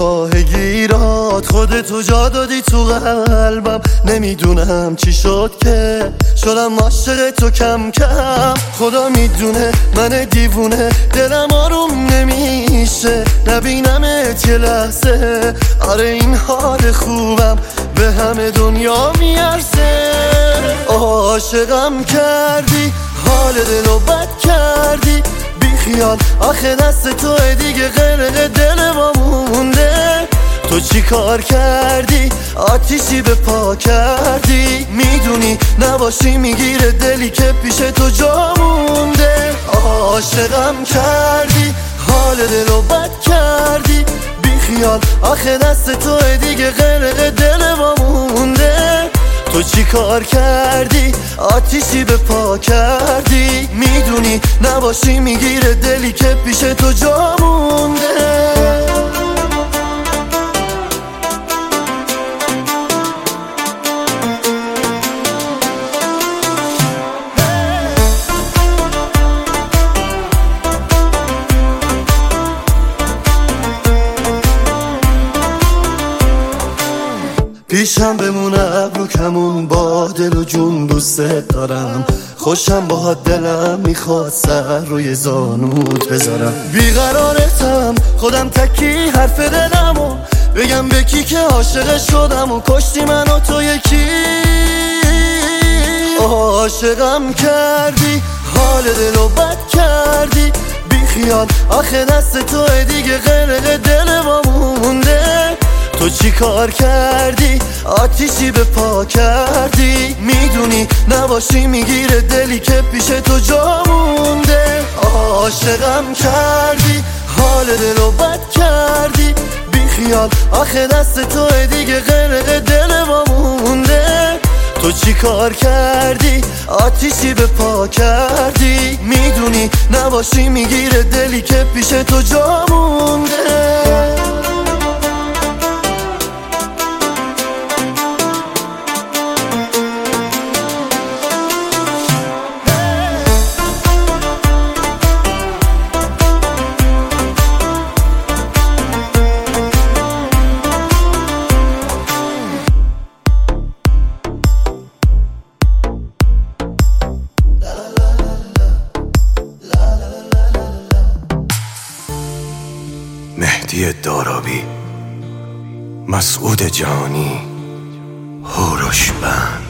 ته گیرات خودتو جا دادی تو قلبم. نمیدونم چی شد که شدم عاشق تو کم کم. خدا میدونه من دیوونه دلم آروم نمیشه نبینمت یه لحظه. آره این حال خوبم به همه دنیا میارزه. عاشقم کردی حال دلو بد کردی بیخیال آخه دست توه دیگه غرق دل ما مونده. تو چی کار کردی آتیشی به پا کردی. میدونی نباشی میگیره دلی که پیش تو جا مونده. عاشقم کردی حال دلو بد کردی بیخیال آخه دست توه دیگه غرق دل ما مونده. تو چی کار کردی آتیشی به پا کردی. میدونی نباشی میگیره دلی که پیش تو جا مونده. پیشم بمونه ابرو کمون با دل و جون دوستت دارم. خوشم با دلم میخواد سر روی زانوت بذارم. بیقرارتم خودم تکی حرف دلمو بگم به کی که عاشق شدم و کشتی من و تو یکی. عاشقم کردی حال دلو بد کردی بیخیال آخه دست توه دیگه غرق دل ما مونده. تو چی کار کردی آتیشی به پا کردی. میدونی نباشی میگیره دلی که پیش تو جا مونده. عاشقم کردی حال دلو بد کردی بیخیال آخه دست توه دیگه غرق دل ما مونده. تو چی کار کردی آتیشی به پا کردی. میدونی نباشی میگیره دلی که پیش تو جا مونده. مهدی دارابی، مسعود جانی، هوروش بند.